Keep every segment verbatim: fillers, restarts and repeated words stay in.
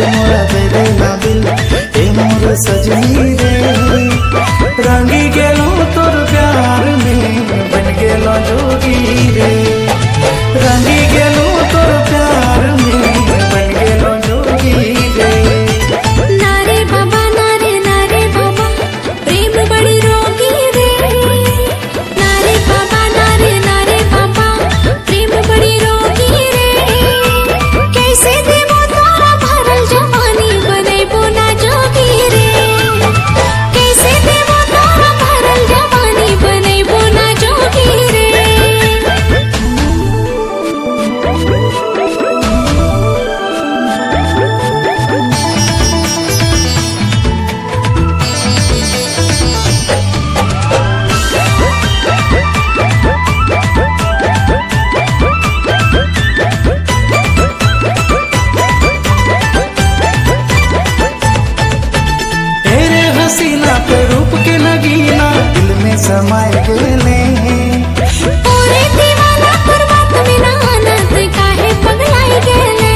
मोरा दे दे ना दिल ए मोर सजनी रे। रंगी गेलो तोर प्यार में बन गेलो जोगी रे। रंगी गेलो तोर प्यार में बन गेलो जोगी रे। नारे बाबा नारे नारे बाबा प्रेम बड़ी रोगी रे। नारे बाबा नारे नारे बाबा प्रेम बड़ी रोगी रे। कैसे देवो तोरा भरल जवानी बनैबो ना जोगी रे। कैसे देवो तोरा भरल जवानी बनैबो ना जोगी रे। तेरे हसीना पे रूप के नगीना दिल में समाए गेले। पूरे दीवाना पर बात में ना आनंद काहे पगलाई गेले।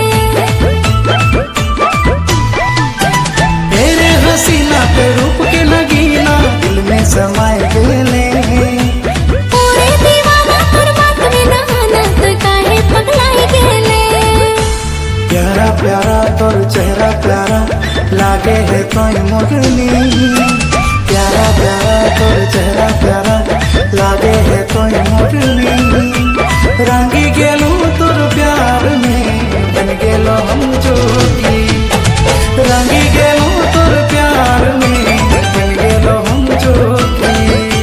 तेरे हसीना पे रूप के नगीना दिल में समाए गेले। पूरे दीवाना पर बात में ना आनंद काहे पगलाई गेले। प्यारा प्यारा तोर चेहरा प्यारा लागे है तोय मोरनी। प्यारा प्यारा तोर चेहरा प्यारा लागे है तोय मोरनी। रंगी गेलो तोर प्यार में बन गेलो हम जोगी। रंगी गेलो तोर प्यार में बन गेलो हम जोगी।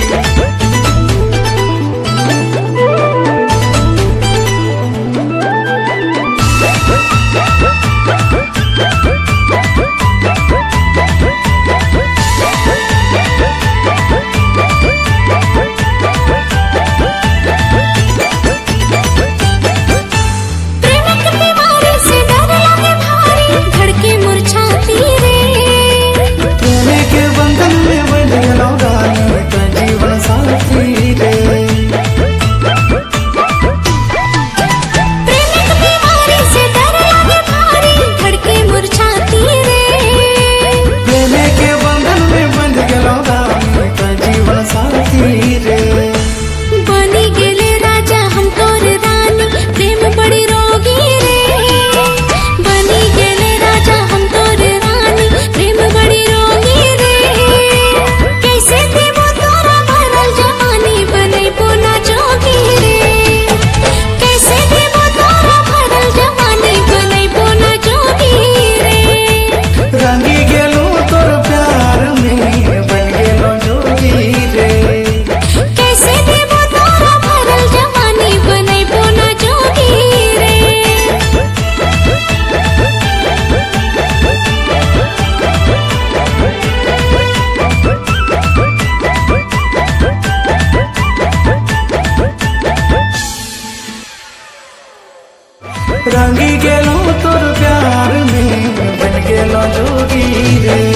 प्रेमक बीमारी से डर लगे भारी धड़के मुरझाती रे। प्रेम के बंधन में बंध गेलो रानी तो जीवन साथी रे। प्रेमक बीमारी से डर लगे भारी धड़के मुरझाती रे। प्रेम के बंधन में बंध गेलो रानी तो जीवन साथी रे। बनी गेले राजा हम तोर रानी प्रेम बड़ी रोगी रे। बनी गेले राजा हम तोर रानी प्रेम बड़ी रोगी रे। कैसे देवो तोरा भरल जवानी बनैबो ना जोगी रे। कैसे देवो तोरा भरल जवानी बनैबो ना जोगी रे। रंगी गेलो तोर प्यार में बन गेलो जोगी रे। कैसे देवो तोरा भरल जवानी बनैबो ना जोगी रे। रंगी गेलो तोर प्यार में बन गेलो जोगी रे।